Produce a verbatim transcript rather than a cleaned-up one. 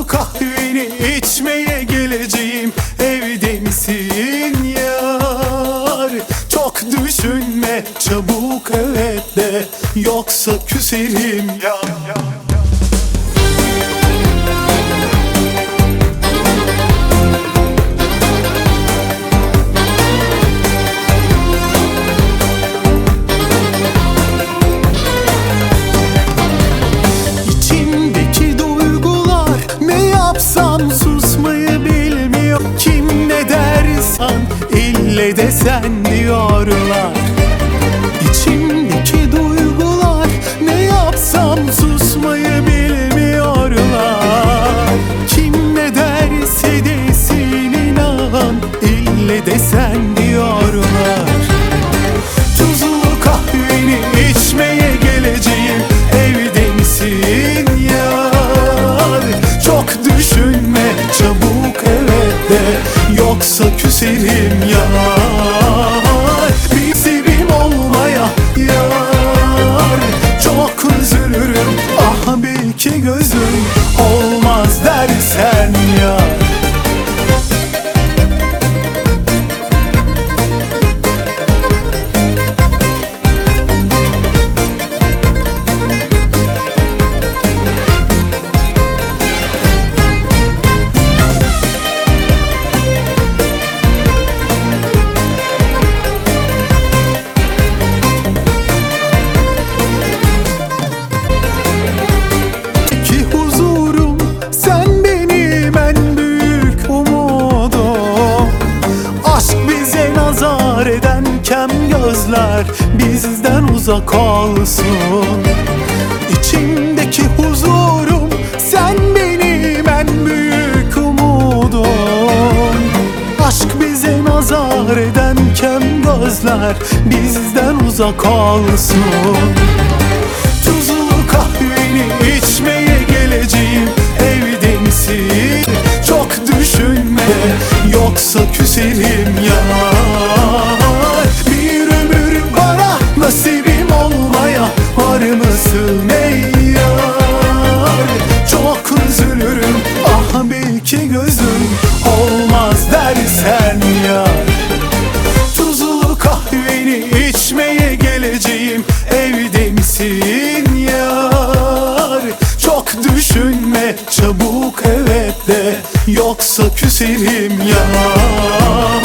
Tuzlu kahveni içmeye geleceğim, evde misin yar? Çok düşünme çabuk evet de, yoksa küserim ya. İçimdeki duygular ne yapsam susmayı bilmiyor. Kim ne dersen ille de sen diyorlar. İçimdeki duygular ne yapsam susmayı bilmiyorlar. Kim ne derse desin inan, ille de sen diyorlar. Tuzlu kahveni içmeye geleceğim, evde misin yar? Çok düşünme çabuk evet de, yoksa küserim yar. Bir sevim olmaya yar, çok üzülürüm. Ah belki gözüm olmaz dersen yar. Eden kem gözler bizden uzak olsun. İçimdeki huzurum sen benim en büyük umudum. Aşk bize nazar eden kem gözler bizden uzak olsun. Tuzlu kahveni içmeye geleceğim, evde misin? Çok düşünme yoksa küserim ya. Bir ömür bana nasibim olmaya var mısın ey yar? Çok üzülürüm ah belki gözüm olmaz dersen ya. Tuzlu kahveni içmeye geleceğim, evde misin yar? Çok düşünme çabuk evet de, yoksa küserim ya.